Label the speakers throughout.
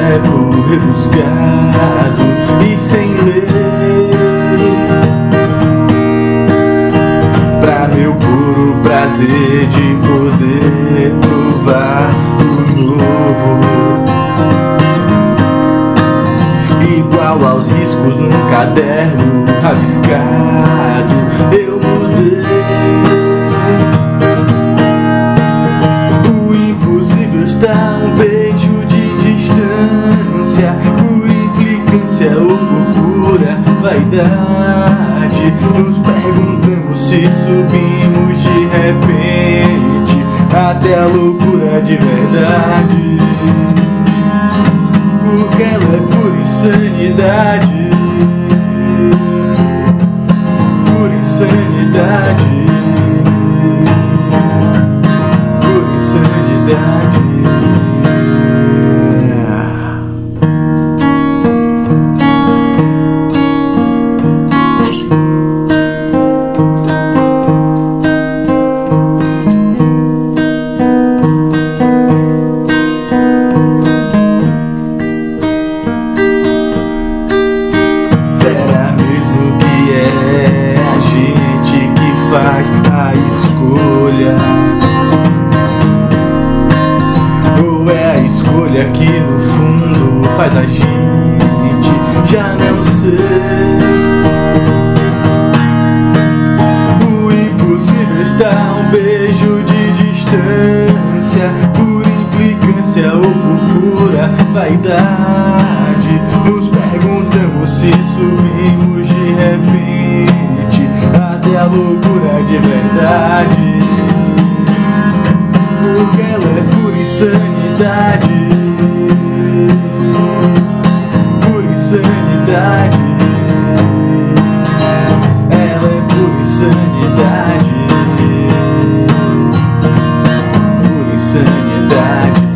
Speaker 1: boteco rebuscado e sem lei, pra meu puro prazer de poder provar o novo, igual aos riscos num caderno rabiscado. Eu mudei. O impossível está um beijo de distância, por implicância ou por pura vaidade. Nos perguntamos se subimos de repente até a loucura de verdade, porque ela é pura insanidade, pura insanidade, pura insanidade. Faz a escolha, ou é a escolha que no fundo faz a gente? Já não sei. O impossível está um beijo de distância, por implicância ou por pura vaidade. Nos perguntamos se subimos de repente até a loucura de verdade, porque ela é pura insanidade, pura insanidade. Ela é pura insanidade, pura insanidade.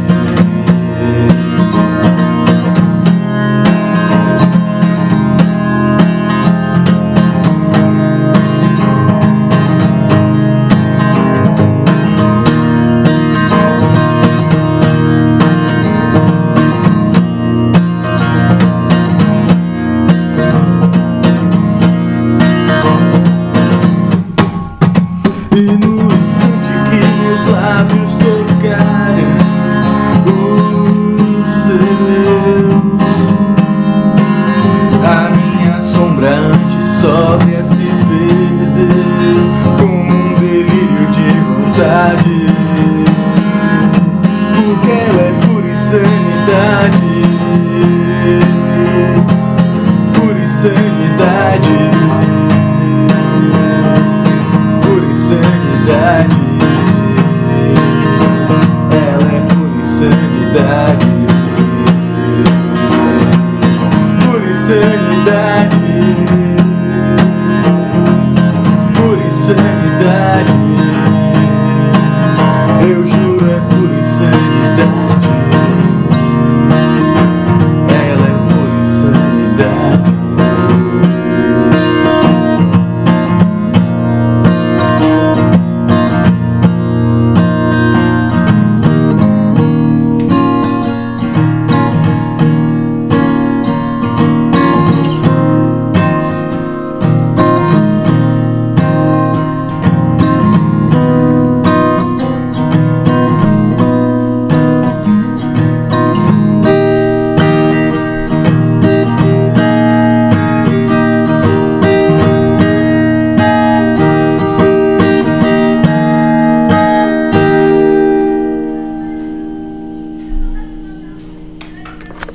Speaker 1: E no instante que meus lábios tocarem os seus, a minha sombra antes sóbria se perdeu como um delírio de vontade, porque ela é pura insanidade,